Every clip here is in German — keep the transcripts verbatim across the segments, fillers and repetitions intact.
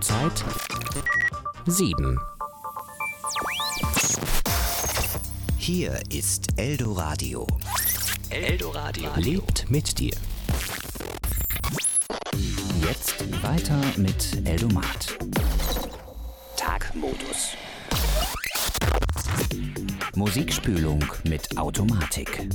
Uhrzeit sieben. Hier ist Eldoradio. Eldoradio lebt mit dir. Jetzt weiter mit Eldomat. Tagmodus. Musikspülung mit Automatik.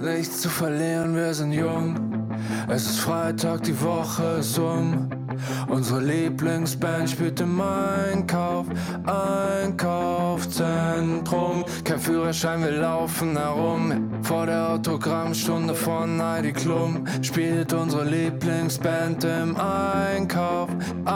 Nichts zu verlieren, wir sind jung. Es ist Freitag, die Woche ist um. Unsere Lieblingsband spielt im Einkauf, Einkaufszentrum. Kein Führerschein, wir laufen herum. Vor der Autogrammstunde von Heidi Klum spielt unsere Lieblingsband im Einkauf,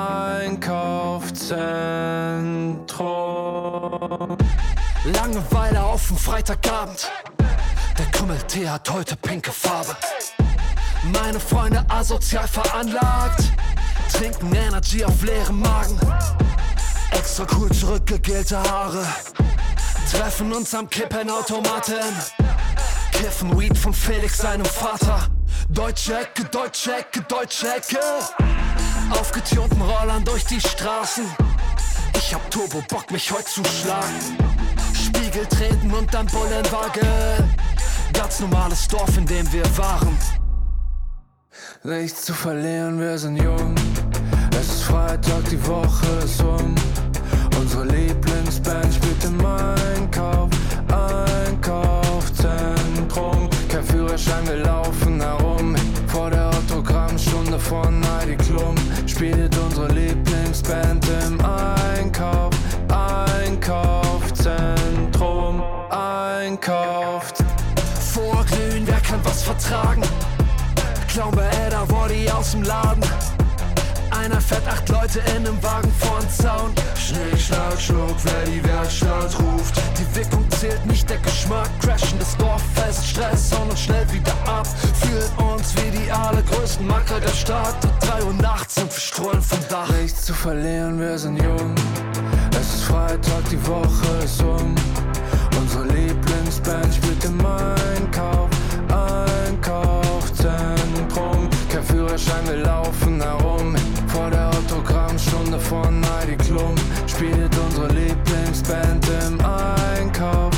Einkaufszentrum. Langeweile auf dem Freitagabend. Der Krümmeltee hat heute pinke Farbe. Meine Freunde asozial veranlagt, trinken Energy auf leerem Magen. Extra cool zurückgegelte Haare, treffen uns am Kippenautomaten, kiffen Weed von Felix seinem Vater. Deutsche Ecke, deutsche Ecke, deutsche Ecke. Aufgetunten Rollern durch die Straßen. Ich hab Turbo Bock, mich heute zu schlagen. Spiegel treten und dann Bullenwagen. Ganz normales Dorf, in dem wir waren. Nichts zu verlieren, wir sind jung. Es ist Freitag, die Woche ist um. Unsere Lieblingsband spielt im Einkauf, Einkaufszentrum. Kein Führerschein, wir laufen herum. Vor der Autogrammstunde von Heidi Klum spielt unsere Lieblingsband im Einkauf, Einkaufszentrum, Einkaufszentrum. Vorglühen, wer kann was vertragen? Klauen bei Edda Woddy aus dem Laden. Einer fährt acht Leute in einem Wagen vorn Zaun. Schnick, schnack, schnuck, wer die Werkstatt ruft. Die Wirkung zählt nicht, der Geschmack. Crashen das Dorf fest, Stress, hauen uns schnell wieder ab. Fühlen uns wie die allergrößten Macker der Stadt. Drei Uhr nachts und wir strollen vom Dach. Nichts zu verlieren, wir sind jung. Es ist Freitag, die Woche ist um. Unsere Lieblingsband spielt im Einkauf, Einkaufszentrum. Kein Führerschein, wir laufen herum. Vor der Autogrammstunde von Heidi Klum spielt unsere Lieblingsband im Einkauf,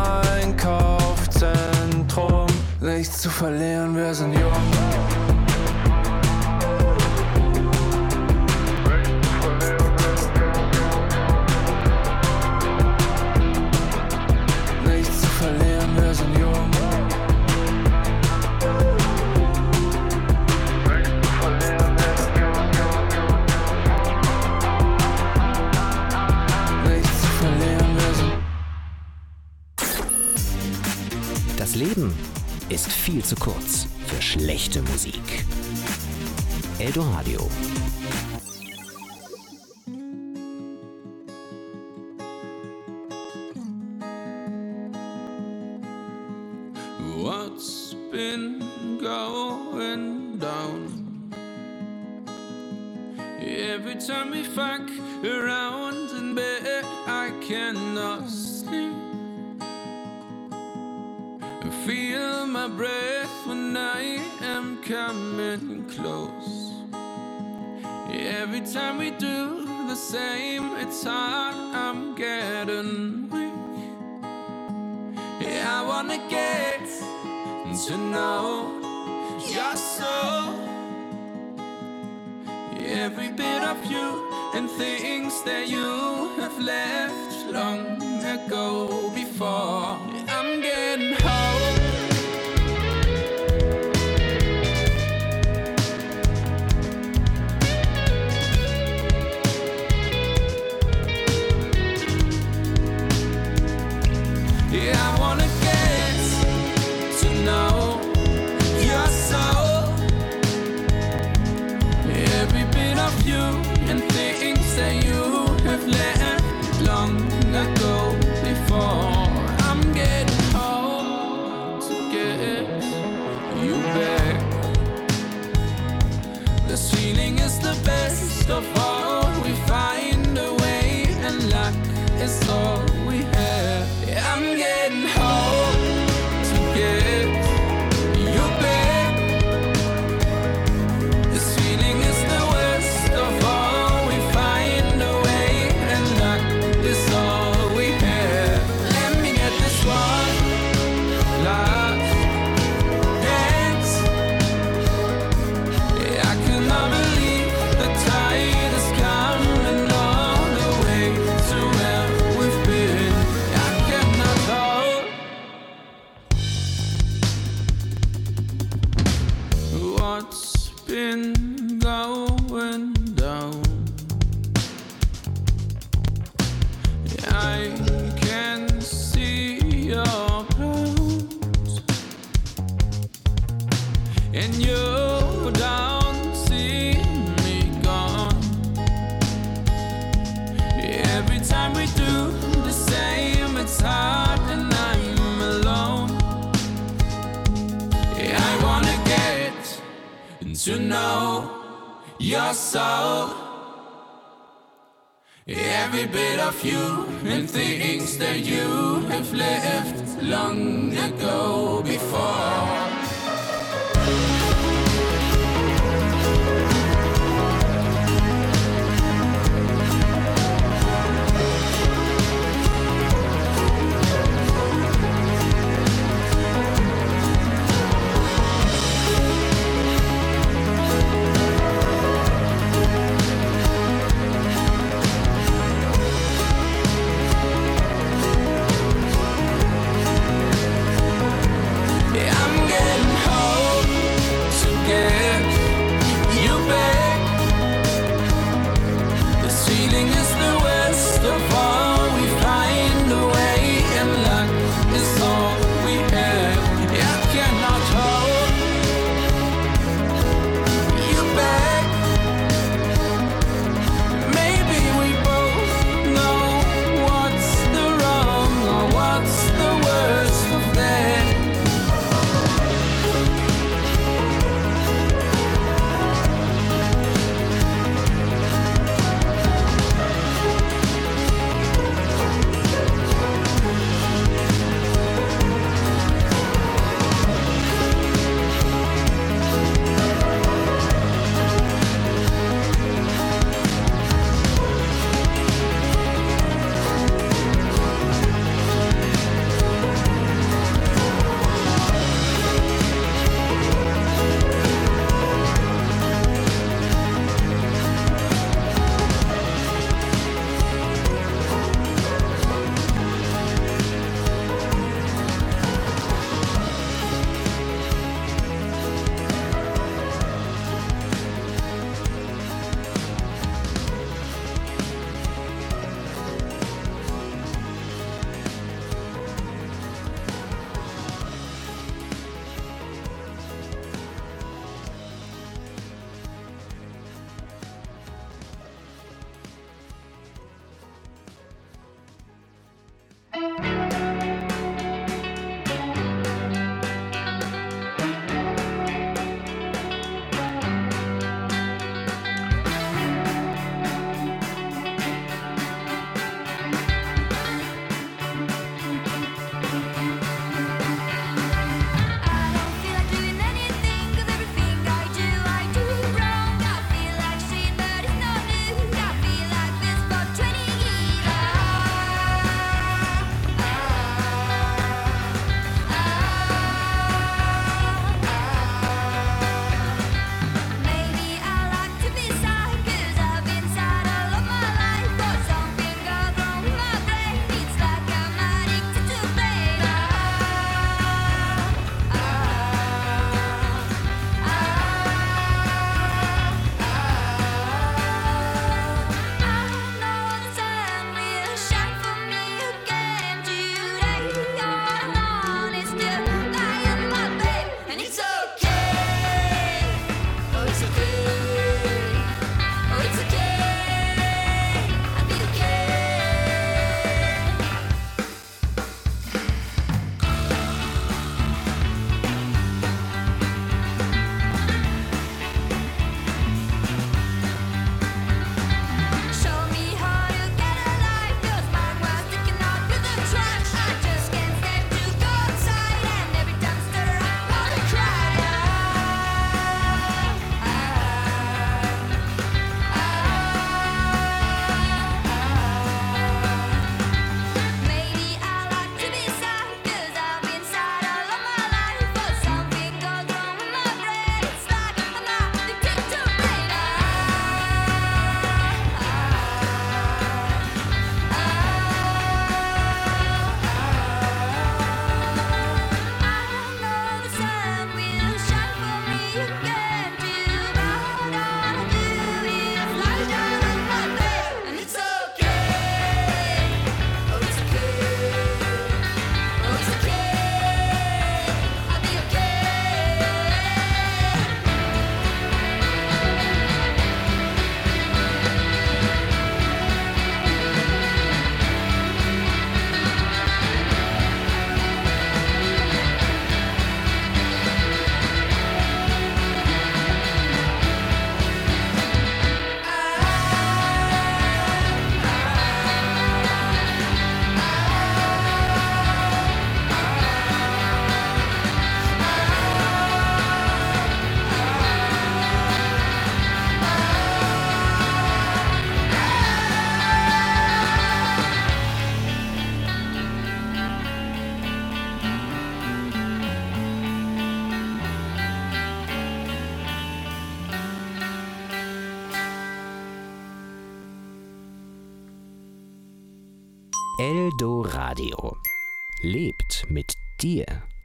Einkaufszentrum. Nichts zu verlieren, wir sind jung. Das Leben ist viel zu kurz für schlechte Musik. Eldoradio. What's been going down? Every time we fuck around in bed, I cannot sleep. I feel my breath when I am coming close. Every time we do the same, it's hard, I'm getting weak. Yeah, I wanna get to know your soul, every bit of you and things that you have left long ago before. I'm getting home. Yeah, I wanna get to know your soul, every bit of you and things that you have left long ago before. I'm getting home to get you back. This feeling is the best of all. We find a way and luck is all we have. Yeah, I'm getting home to get you back. This feeling is the worst of all. We find a way and luck is all we have. Let me get this one last dance. Yeah, I cannot believe the tide is been going down. I can see your clothes, and you don't see me gone. Every time we do the same, it's hard and I'm alone. I wanna get to know your soul, every bit of you and things that you have left long ago before. Eldoradio. Lebt mit dir.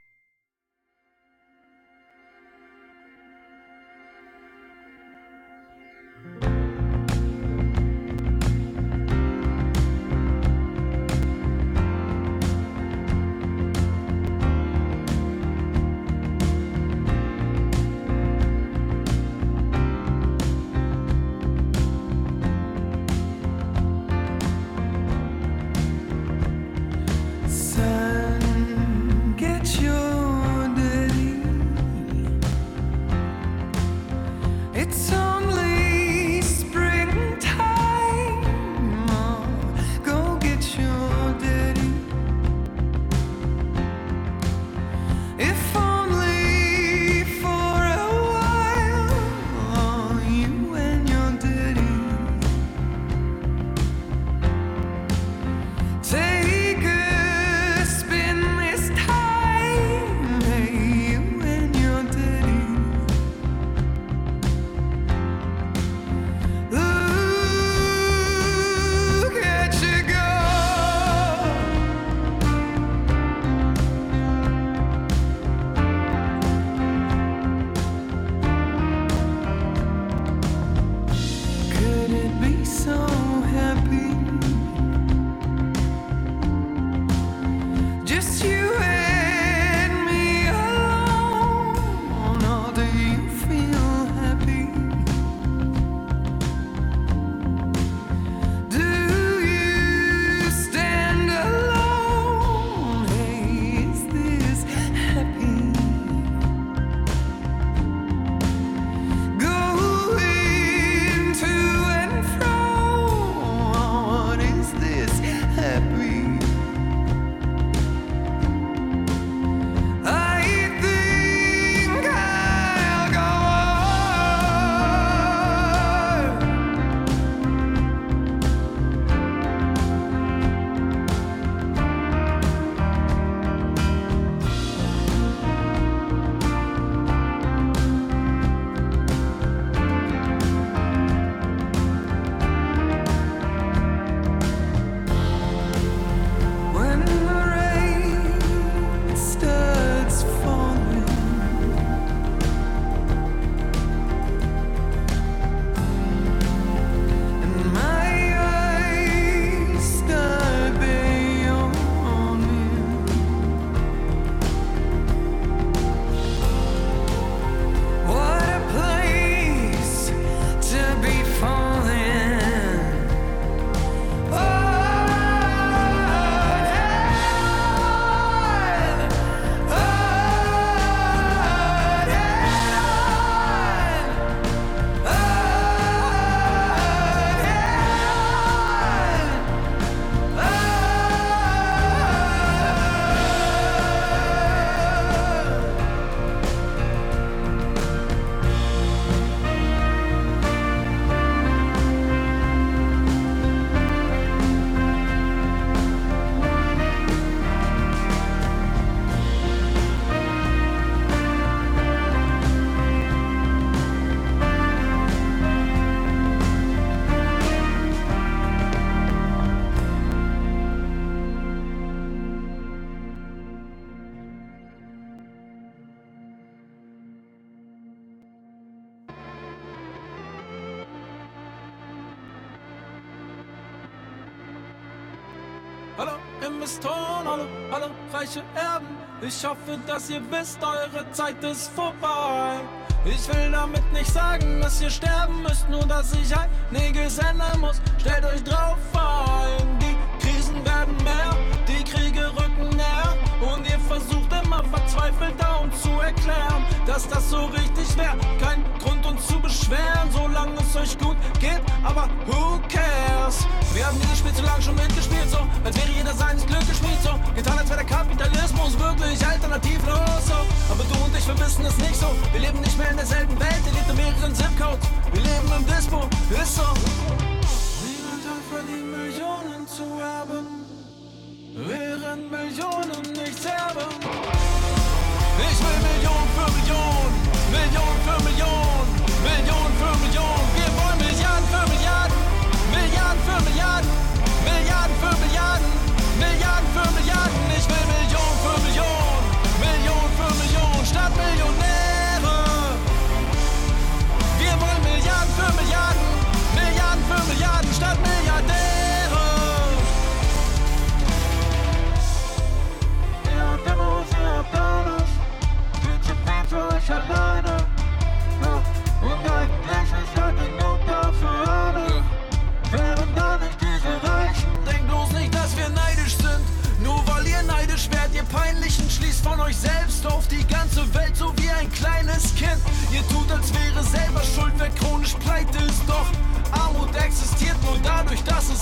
Hallo Investoren, hallo, hallo reiche Erben. Ich hoffe, dass ihr wisst, eure Zeit ist vorbei. Ich will damit nicht sagen, dass ihr sterben müsst, nur dass ich einiges ändern muss. Stellt euch drauf ein, die Krisen werden mehr, die Kriege rücken näher. Und ihr versucht immer verzweifelt da uns zu erklären, dass das so richtig wäre. Kein Grund uns zu beschweren, solange es euch gut geht, aber who cares? Wir haben dieses Spiel zu lange schon mitgespielt, so als wäre jeder seines Glück geschmied, so getan, als wäre der Kapitalismus wirklich alternativlos, so. Aber du und ich, wir wissen es nicht so. Wir leben nicht mehr in derselben Welt, ihr lebt in mehreren Zip-Codes. Wir leben im Dispo, ist so. Niemand hat verdient, Millionen zu erben, während Millionen nichts erben. Ich will Million für Million, Million für Million, Million für Million. Wir wollen Milliarden für Milliarden, Milliarden für Milliarden, Milliarden für Milliarden,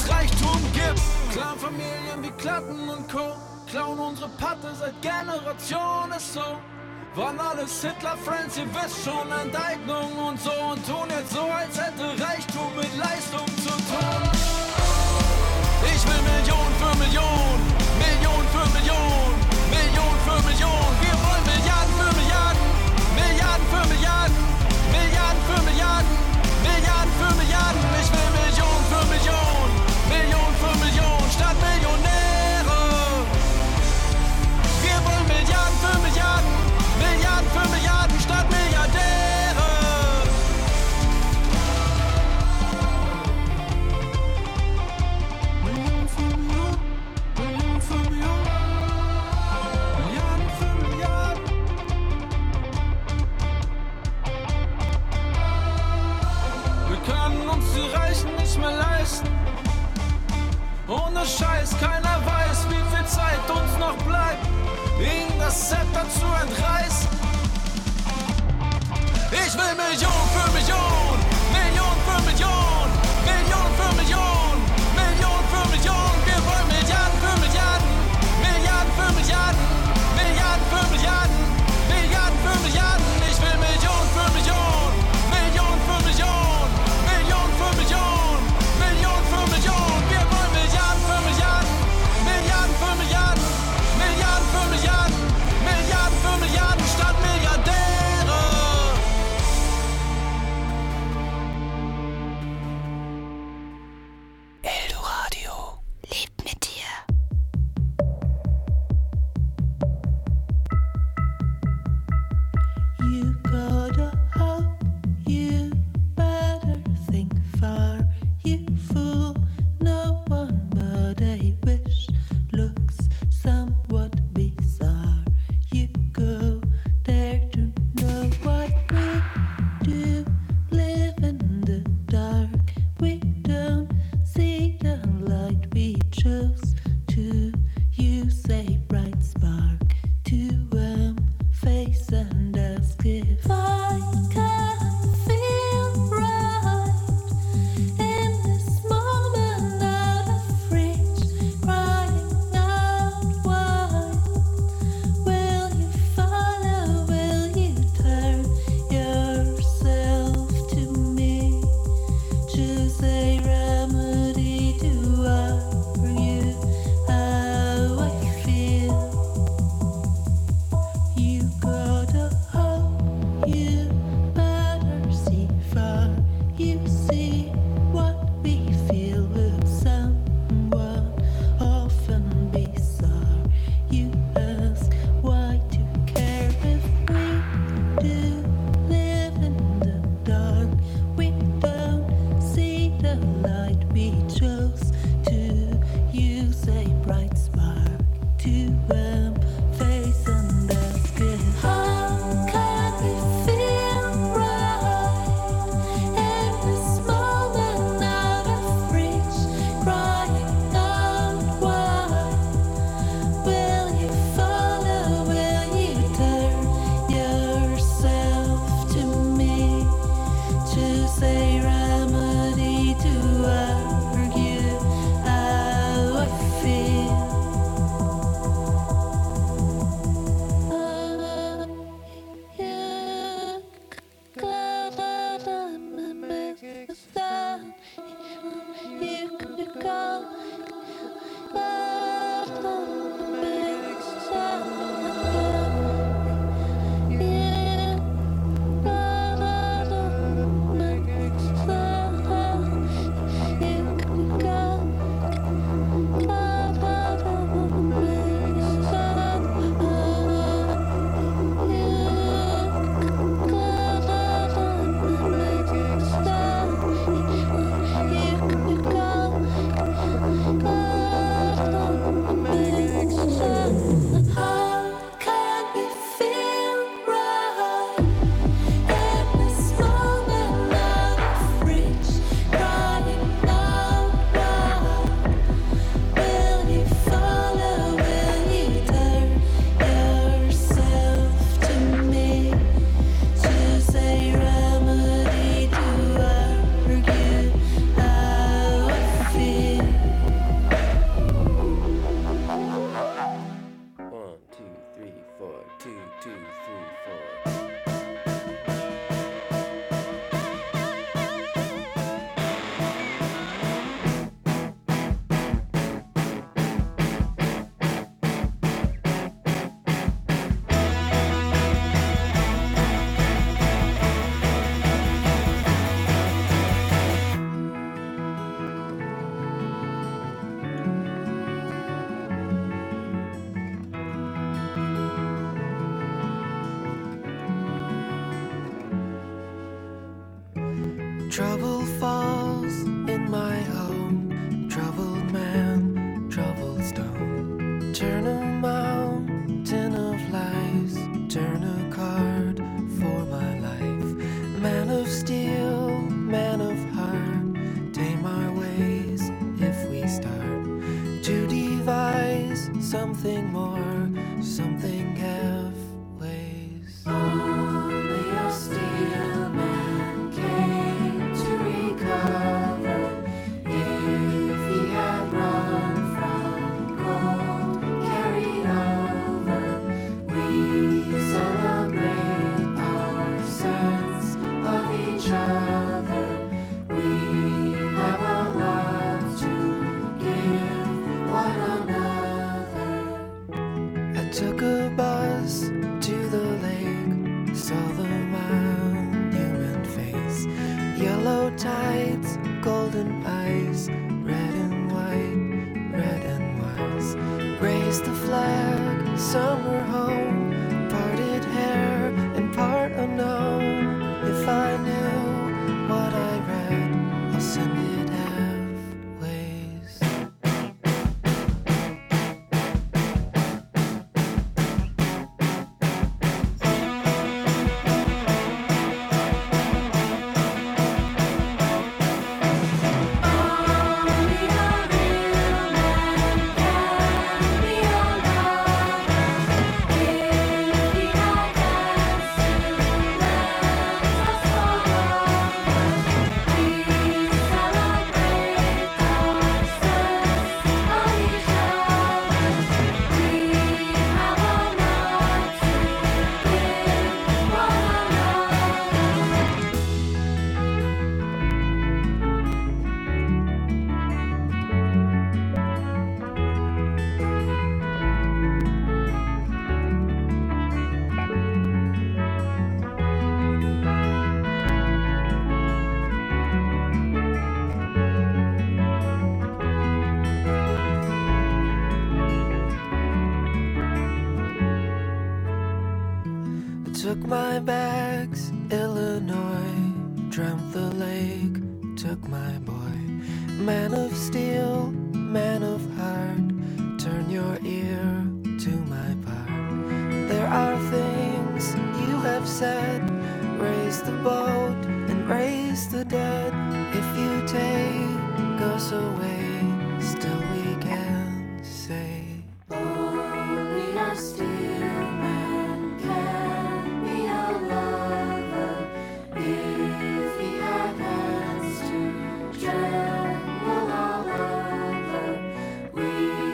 Reichtum gibt. Clanfamilien wie Klatten und Co. klauen unsere Patte seit Generationen, ist so. Waren alles Hitler-Friends, ihr wisst schon, Enteignung und so. Und tun jetzt so, als hätte Reichtum mit Leistung zu tun. Ich will Million für Million, Million für Million, Million für Million. Wir wollen Milliarden für Milliarden, Milliarden für Milliarden, Milliarden für Milliarden, Milliarden für Milliarden. Ich will Million für Million, Million für Million, statt Millionäre. Wir wollen Milliarden für Milliarden, Milliarden für Milliarden, statt Milliardäre. Million für Million, Million für Million, Milliarden für Milliarden. Wir können uns die Reichen nicht mehr leisten. Ohne Scheiß, keiner weiß, wie viel Zeit uns noch bleibt, ihnen das Zepter zu entreißen. Ich will Million für Million, Million für Million, Million für Million, Million für Million. Wir wollen Milliarden für Milliarden, Milliarden für Milliarden, Milliarden für Milliarden, Milliarden für Milliarden. Ich will Million für Million, Million für Million, Million für Million, Million für Million. Wir wollen Milliarden für Milliarden, Milliarden für Milliarden, Milliarden für Milliarden, Milliarden für Milliarden, statt Milliardäre. Trouble falls in my home, troubled man, troubled stone. Turn a mountain of lies, turn a card for my life. Man of steel, man of heart, tame our ways if we start to devise something more, something halfways. Only a steel man came to recover. If he had run from gold carried over, we celebrate our sense of each other. We have a lot to give one another. I took a bus to the lake, saw the monument face. Yellow tides, golden eyes, red and white, red and wise. Raised the flag, summer home, parted hair and part unknown. If I knew what I read, I'll send it halfways. Took my bags, Illinois, dreamt the lake, took my boy. Man of steel, man of heart, turn your ear to my part. There are things you have said, raise the boat and raise the dead. If you take us away, still we can say, only a steel man can be a lover. If he had hands to tremble all over, we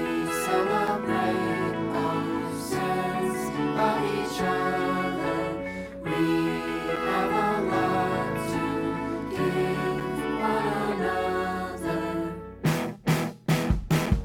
celebrate our sense of each other. We have a lot to give one another.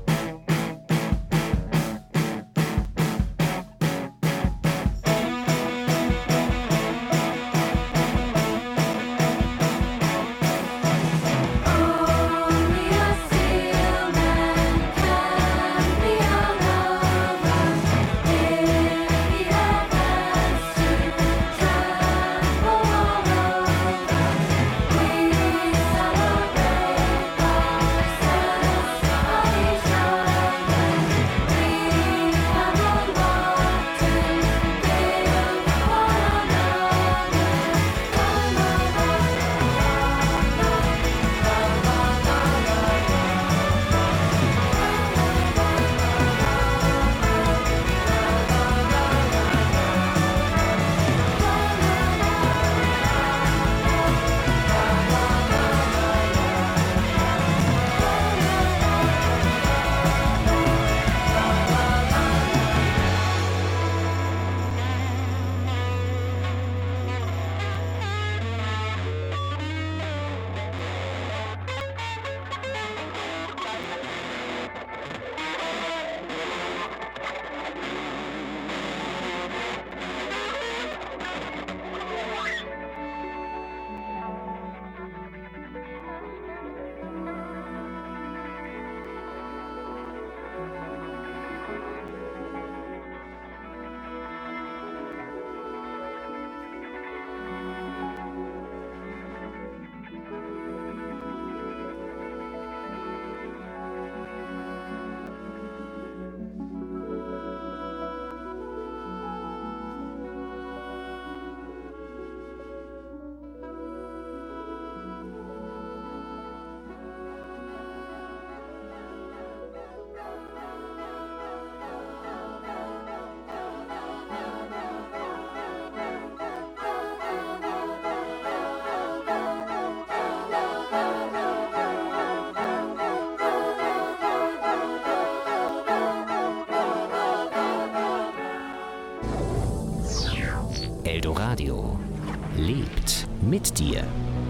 Eldoradio lebt mit dir.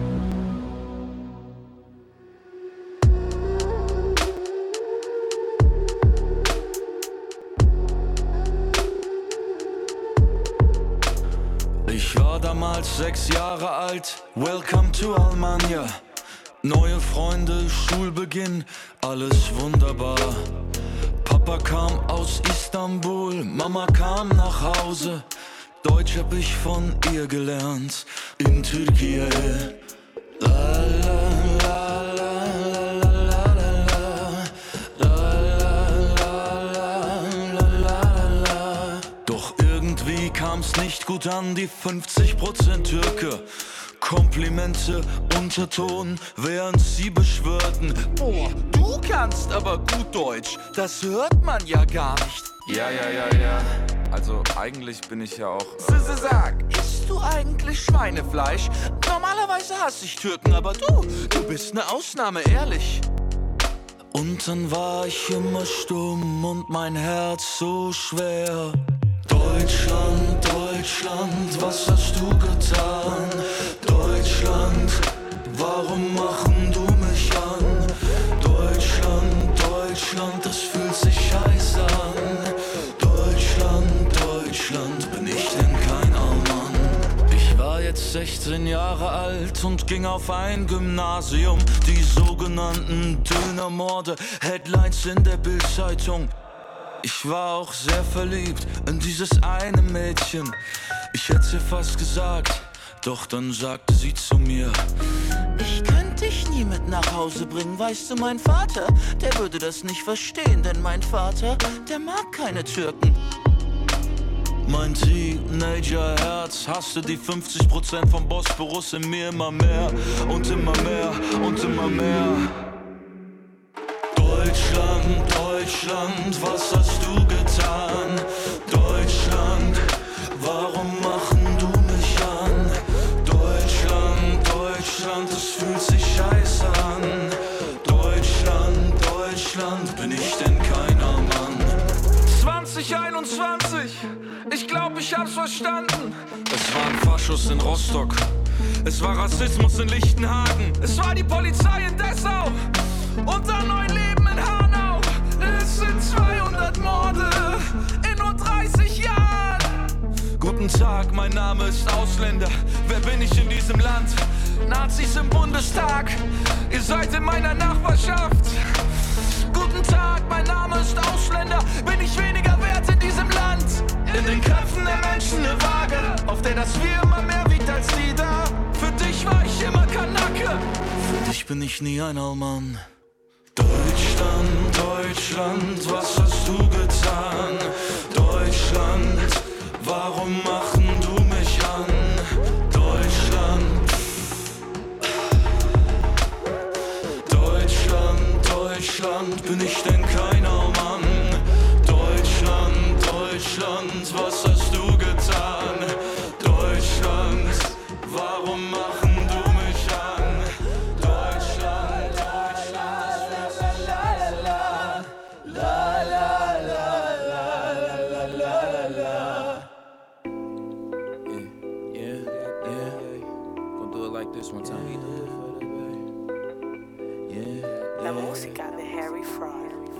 Ich war damals sechs Jahre alt, welcome to Almania. Neue Freunde, Schulbeginn, alles wunderbar. Papa kam aus Istanbul, Mama kam nach Hause. Deutsch hab ich von ihr gelernt, in Türkei. La, la, la, la, la, la, la, la, la, la. Doch irgendwie kam's nicht gut an, die fünfzig Prozent Türke. Komplimente, Unterton, während sie beschwörten: Boah, du kannst aber gut Deutsch, das hört man ja gar nicht. Ja, ja, ja, ja. Also eigentlich bin ich ja auch... Äh Sag, isst du eigentlich Schweinefleisch? Normalerweise hasse ich Türken, aber du, du bist eine Ausnahme, ehrlich. Und dann war ich immer stumm und mein Herz so schwer. Deutschland, Deutschland, was hast du getan? Deutschland, warum machen du mich an? Deutschland, Deutschland, das fühlt sich scheiße an. Deutschland, Deutschland, bin ich denn kein Allmann? Ich war jetzt sechzehn Jahre alt und ging auf ein Gymnasium. Die sogenannten Dönermorde, Headlines in der Bildzeitung. Ich war auch sehr verliebt in dieses eine Mädchen. Ich hätt's ihr fast gesagt, doch dann sagte sie zu mir: Ich könnte dich nie mit nach Hause bringen, weißt du, mein Vater, der würde das nicht verstehen, denn mein Vater, der mag keine Türken. Mein Teenager-Herz hasste die fünfzig Prozent vom Bosporus in mir immer mehr und immer mehr und immer mehr. Deutschland, Deutschland, was hast du getan? Deutschland, warum machen du mich an? Deutschland, Deutschland, es fühlt sich scheiße an. Deutschland, Deutschland, bin ich denn keiner Mann? zwanzig einundzwanzig, ich glaub, ich hab's verstanden. Es waren Faschos in Rostock, es war Rassismus in Lichtenhagen, es war die Polizei in Dessau und ein neues Leben in Hanau. Es sind zweihundert Morde in nur dreißig Jahren. Guten Tag, mein Name ist Ausländer. Wer bin ich in diesem Land? Nazis im Bundestag, ihr seid in meiner Nachbarschaft. Guten Tag, mein Name ist Ausländer. Bin ich weniger wert in diesem Land? In den Köpfen der Menschen eine Waage, auf der das Wir immer mehr wiegt als die da. Für dich war ich immer Kanake, für dich bin ich nie ein Allmann. Deutschland, Deutschland, was hast du getan? Deutschland, warum machen du mich an? Deutschland, Deutschland, Deutschland, bin ich denn kein Allmann? Deutschland, Deutschland, was hast du getan? Deutschland, warum machen du mich an? Deutschland, Deutschland, la la la la la la la la la. Yeah, yeah, yeah. Gonna do it like this one time. Yeah, La música de Harry Fraud.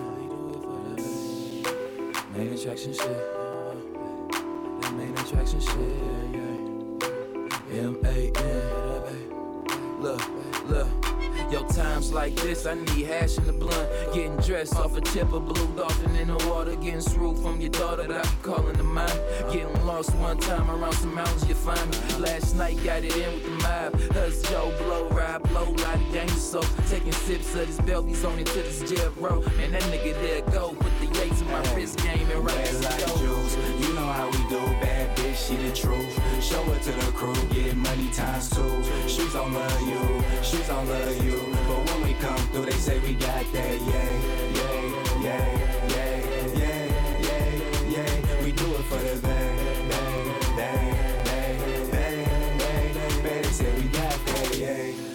Main attraction shit. That main attraction shit. Yeah, M A N. Look, look. Yo, times like this, I need hash in the blunt. Getting dressed off a tip of blue dolphin in the water. Getting screwed from your daughter that I be calling to mine. Getting lost one time around some mountains, you find me. Last night, got it in with the mob. Us Joe, blow, ride, blow, lot of danger. So taking sips of this Belvies on into this jail, bro. And that nigga there go. Put the Yates in my wrist game and right, let's like go. Juice. You know how we do, bad bitch, she the truth. Show it to the crew, get money times two. Streets don't love you, streets don't love you. But when we come through, they say we got that, yeah, yeah, yeah, yeah, yeah, yeah, yeah. We do it for the bang, bang, bang, bang, bang, bang, bang. They say we got that, yeah. I've been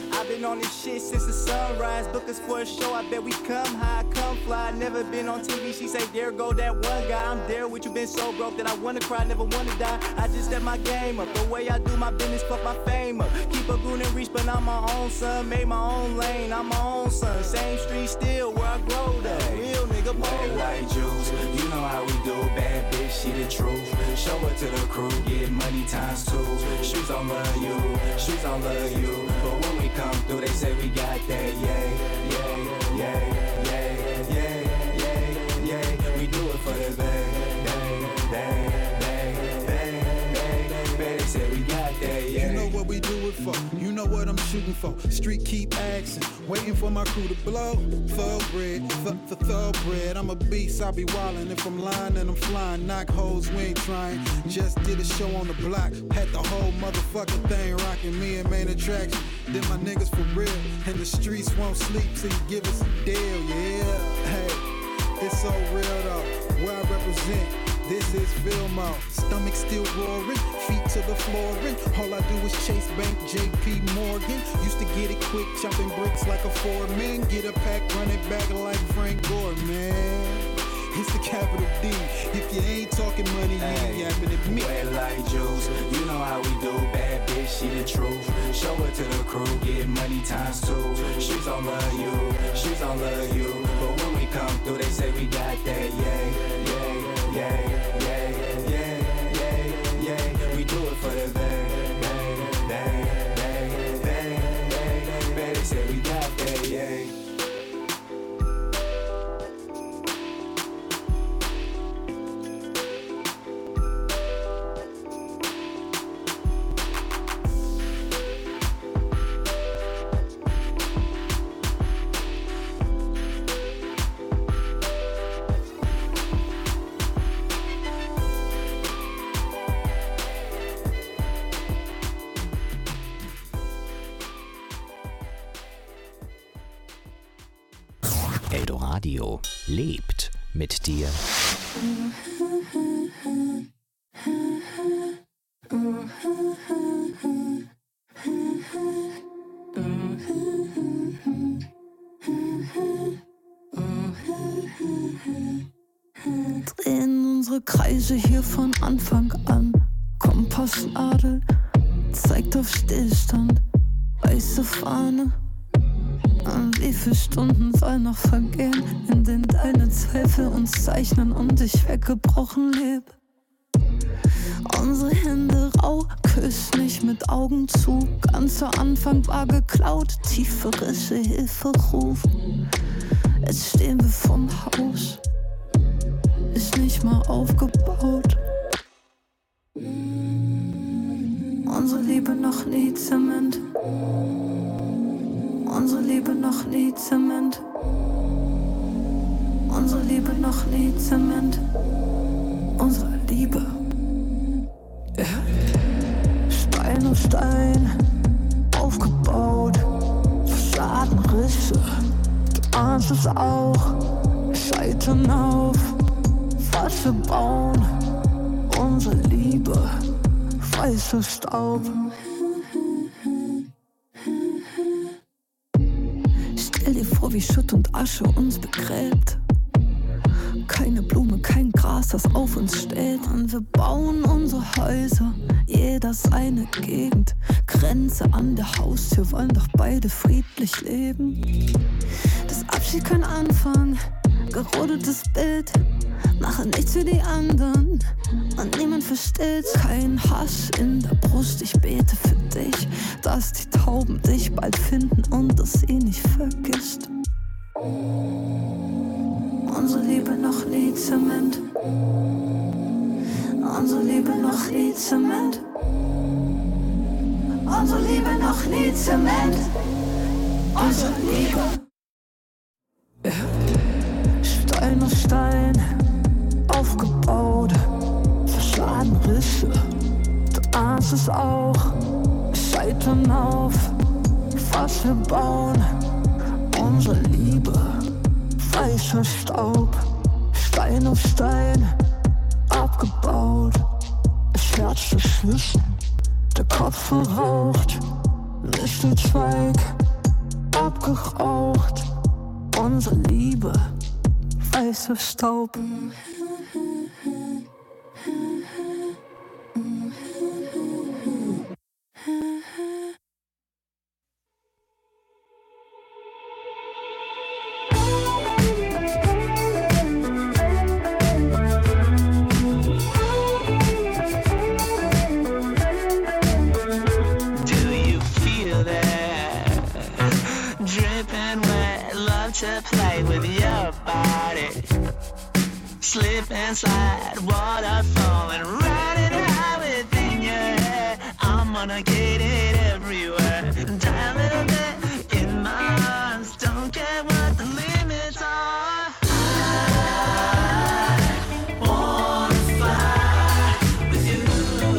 on this shit since the sunrise. Book us for a show, I bet we come high, come fly. Never been on T V, she say, there go that one guy. I'm there with you, been so broke that I wanna cry, never wanna die. I just step my game up, the way I do my business, fuck my fame up. Keep a goon and reach, but I'm my own son. Made my own lane, I'm my own son. Same street still, where I growed up. Real nigga, boy. Like juice, you know how we do. Bad bitch, she the truth. Show it to the crew, get money times two. Shoes on love you, shoes on love you. But when we come through, they say we got that, yeah, yeah, yeah, yeah, yeah, yeah, yeah. We do it for the bang, bang, bang, bang, bang, bang, bang. They say we got that, yeah. You know what we do it for, you know what I'm shooting for. Street keep asking, waiting for my crew to blow. Thoroughbred, th- th- thoroughbred. I'm a beast, I be wildin'. If I'm lying, then I'm flying. Knock hoes, we ain't trying. Just did a show on the block, had the whole motherfucking thing rocking. Me and main attraction. Then my niggas for real, and the streets won't sleep till you give us a deal, yeah. Hey, it's so real though, where I represent. This is Vilmo, stomach still roaring, feet to the flooring. All I do is chase bank J P Morgan. Used to get it quick, chopping bricks like a foreman. Get a pack, run it back like Frank Gore, man. It's the capital D. If you ain't talking money, you ain't yapping at me. Wet like juice, you know how we do. Bad bitch, she the truth. Show it to the crew, get money times two. Shoes on love you, shoes on love you. But when we come through, they say we got that, yeah, yeah, yeah, yeah, yeah, yeah, yeah. We do it for the bang, bang, bang, bang, bang, bang, bang. They say we got that, yeah. Eldoradio lebt mit dir. Drehen unsere Kreise hier von Anfang an. Kompassnadel zeigt auf Stillstand. Weiße Fahne. Und wie viele Stunden soll noch vergehen, in denen deine Zweifel uns zeichnen und ich weggebrochen leb? Unsere Hände rau, küss nicht mit Augen zu. Ganzer Anfang war geklaut, tiefe Risse, Hilferuf. Jetzt stehen wir vorm Haus, ist nicht mal aufgebaut. Unsere Liebe noch nie Zement. Unsere Liebe noch nie Zement. Unsere Liebe noch nie Zement. Unsere Liebe. Ja. Stein auf Stein aufgebaut. Fassadenrisse. Du ahnst es auch. Scheitern auf. Was wir bauen. Unsere Liebe. Weißer Staub. Stell dir vor, wie Schutt und Asche uns begräbt. Keine Blume, kein Gras, das auf uns steht. Und wir bauen unsere Häuser, jeder seine Gegend. Grenze an der Haustür, wollen doch beide friedlich leben. Das Abschied kein Anfang, gerodetes Bild. Mache nichts für die anderen und niemand versteht. Kein Hass in der Brust, ich bete für dich, dass die Tauben dich bald finden und dass sie nicht vergisst. Unsere Liebe noch nie Zement. Unsere Liebe noch nie Zement. Unsere Liebe noch nie Zement. Unsere Liebe. Ja. Stein auf Stein aufgebaut, Fassadenrisse, du ahnst es auch, Scheitern auf, was wir bauen, unsere Liebe, weißer Staub, Stein auf Stein, abgebaut, das Herz verschlissen, der Kopf verraucht, Mistelzweig, geraucht. Unsere Liebe, weißer Staub. To play with your body, slip and slide, waterfall and riding high within your head. I'm gonna get it everywhere. Die a little bit in my arms, don't care what the limits are. I wanna fly with you.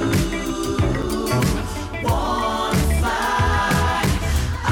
Wanna fly. I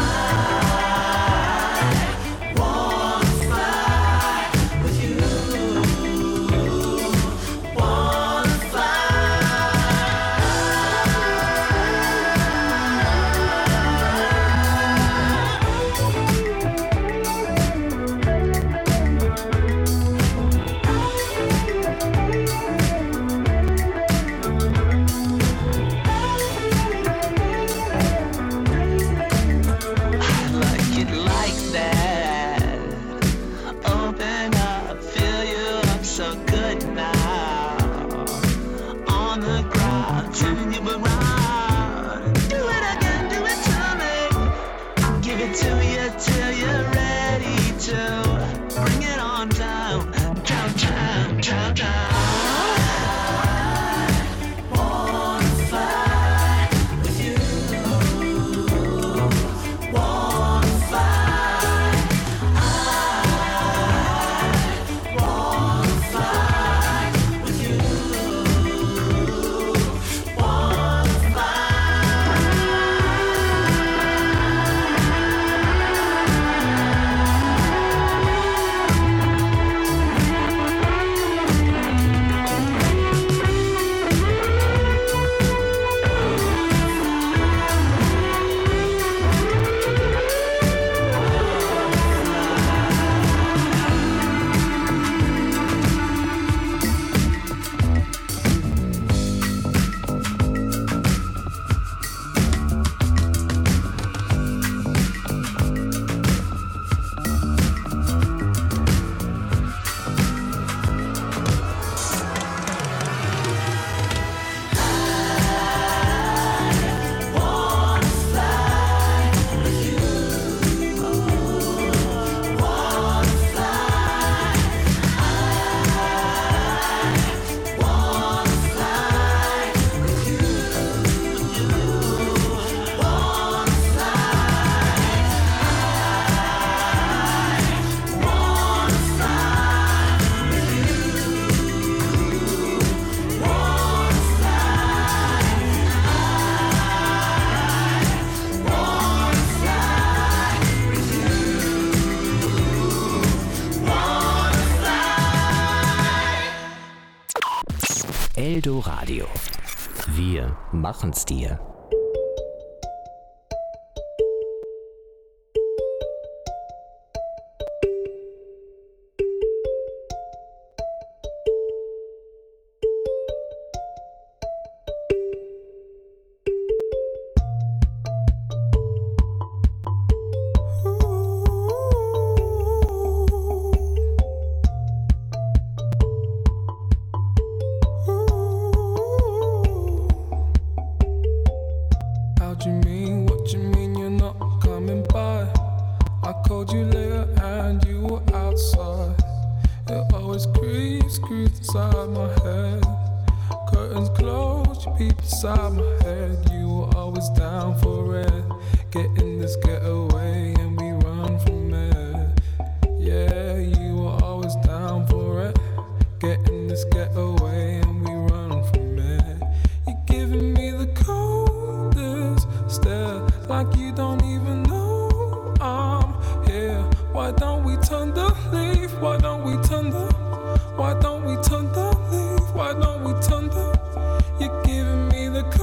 Eldoradio. Wir machen's dir.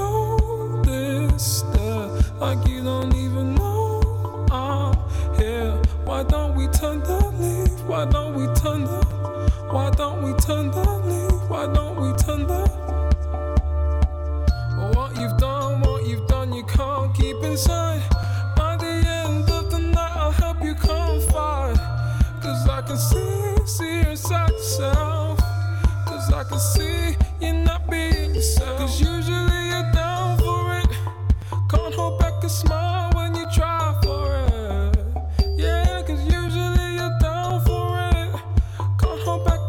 Like you don't even know I'm here.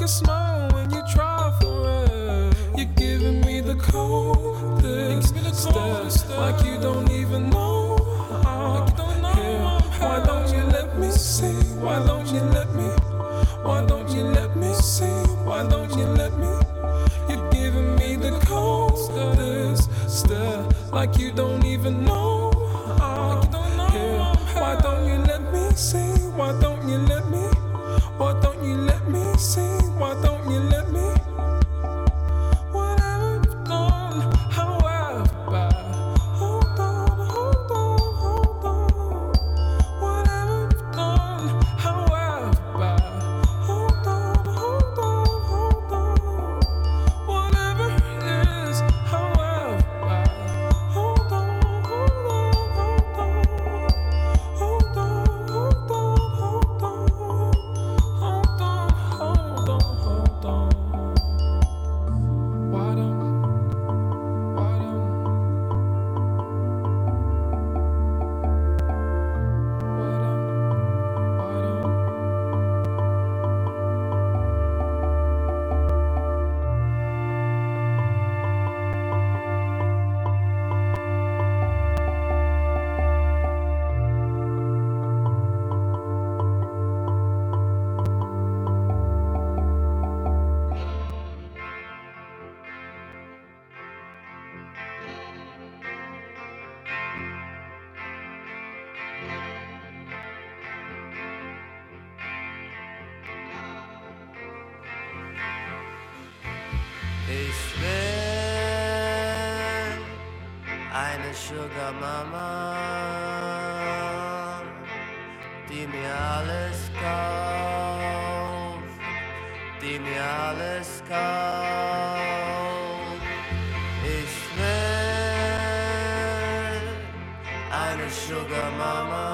a smile when you try for it. You're giving me the coldest stare, like you don't even know. Like you don't know. Yeah. Why don't you let me see? Why don't you let me? Why don't you let me see? Why don't you let me? You're giving me the coldest stare, like you don't even know. Like you don't know. Yeah. Why don't you let me see? Why don't you let me? Why don't you let me see? Why don't you let me? Whatever you've done, however bad, hold on, hold on, hold on. Whatever you've done, however bad, hold on, hold on, hold on. Whatever it is, however bad, hold on, hold on, hold on. Hold on, hold on, hold on. Hold on, hold on, hold on. Why don't, why don't, why don't, why don't? Ich will eine Sugar Mama, die mir alles kauft, die mir alles kauft. Ich will eine Sugar Mama,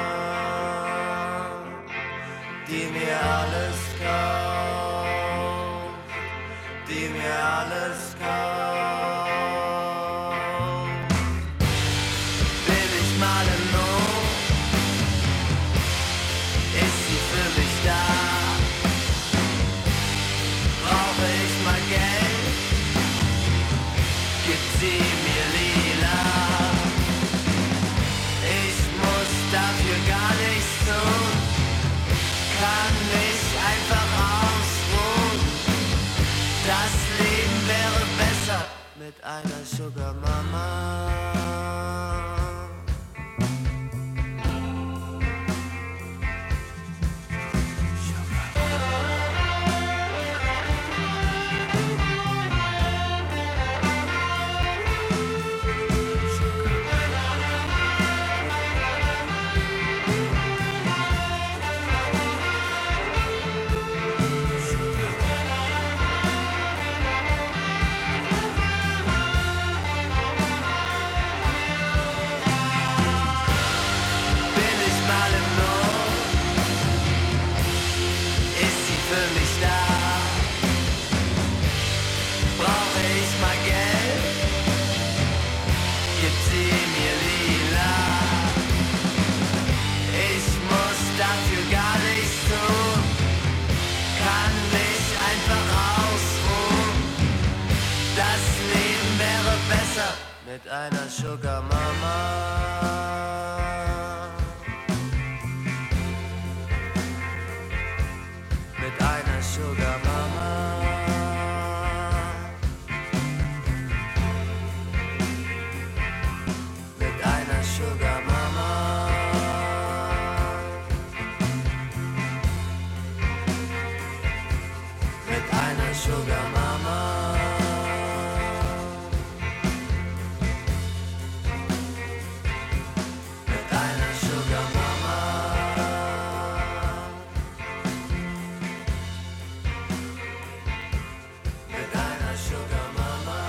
die mir alles kauft, die mir alles kauft. Will ich mal im Not, ist sie für mich da. Brauche ich mal Geld, gibt sie mir lila. Ich muss dafür gar nichts tun, kann mich einfach ausruhen. Das Leben wäre besser mit einer Sugar Mama. Bin ich mal im Not, ist sie für mich da. Brauche ich mal Geld, gibt sie mir lila. Ich muss dafür gar nichts tun, kann mich einfach ausruhen. Das Leben wäre besser mit einer Sugar Mama. Mit einer Sugar Mama. Mit einer Sugar Mama. Mit einer Sugar Mama. Mit einer Sugar Mama. Mit einer Sugar Mama.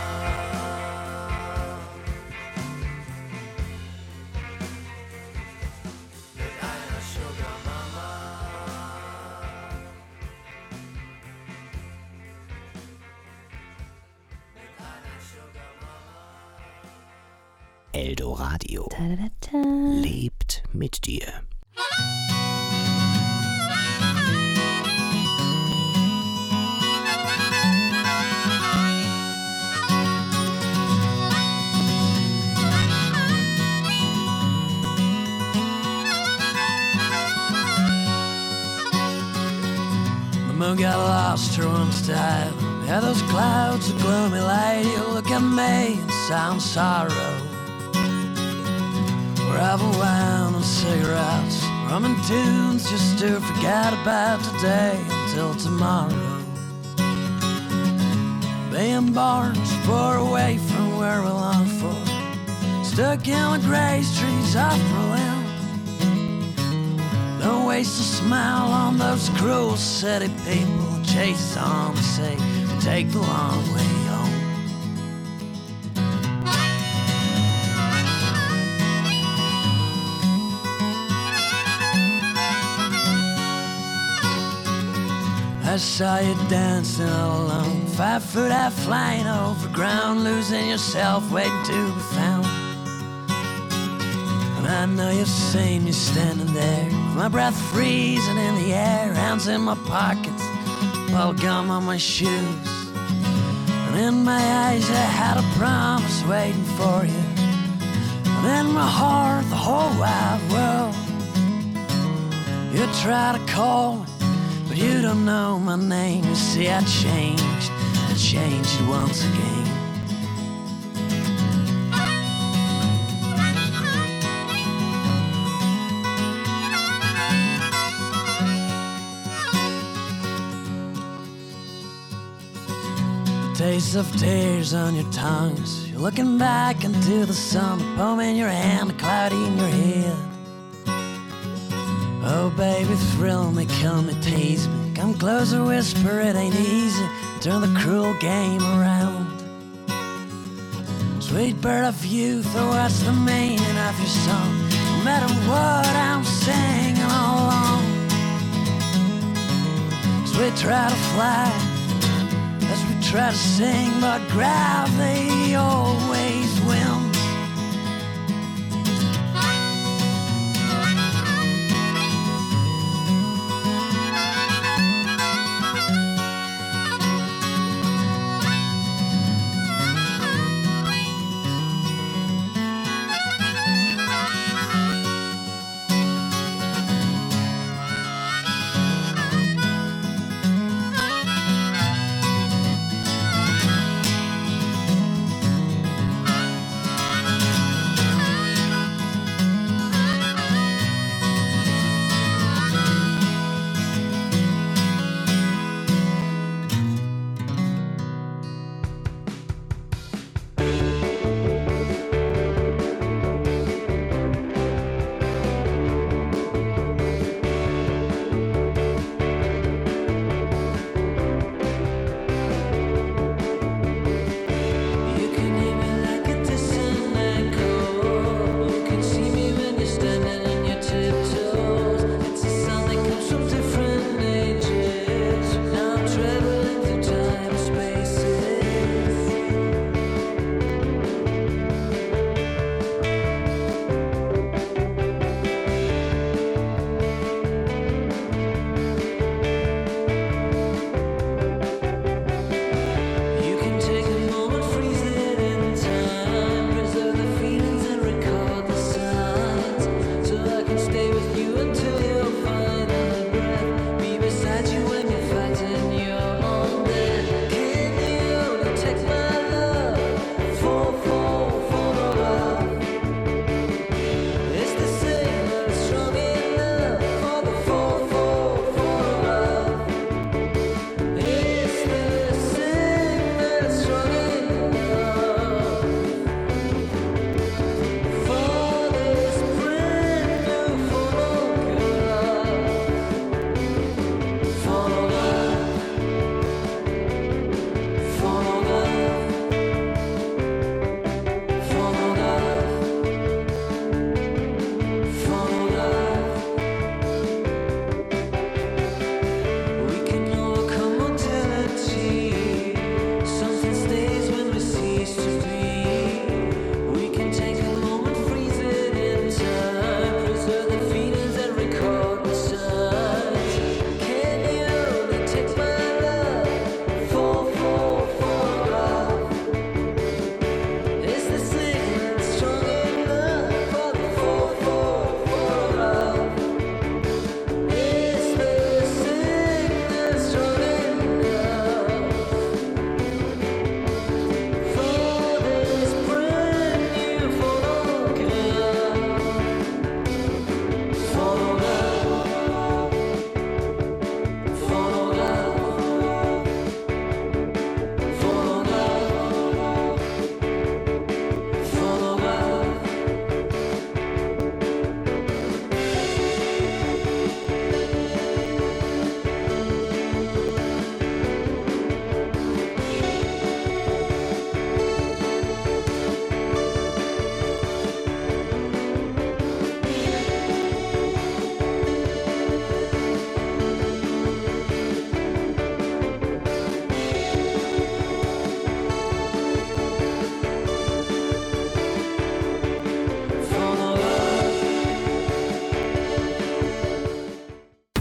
Mit einer Sugar Mama. Eldoradio lebt mit dir. who got lost here once died. Yeah, those clouds of gloomy light, you look at me and sound sorrow. We're having wine and cigarettes, rumming tunes just to forget about today until tomorrow. Being born so far away from where we long for, stuck in the grey streets of Berlin. Don't waste a smile on those cruel city people. Chase on the sea, take the long way home. I saw you dancing all alone, five foot high flying over ground, losing yourself, waiting to be found. And I know you've seen me standing there, with my breath freezing in the air, hands in my pockets, bubble gum on my shoes. And in my eyes I had a promise waiting for you, and in my heart the whole wide world. You try to call me, but you don't know my name. You see I changed, I changed once again. Taste of tears on your tongues. You're looking back into the sun, a poem in your hand, a cloud in your head. Oh baby, thrill me, kill me, tease me, come closer, whisper it ain't easy, turn the cruel game around. Sweet bird of youth, oh what's the meaning of your song? No matter what I'm singing all along. As we try to fly, as we try to sing, but gravity always wins.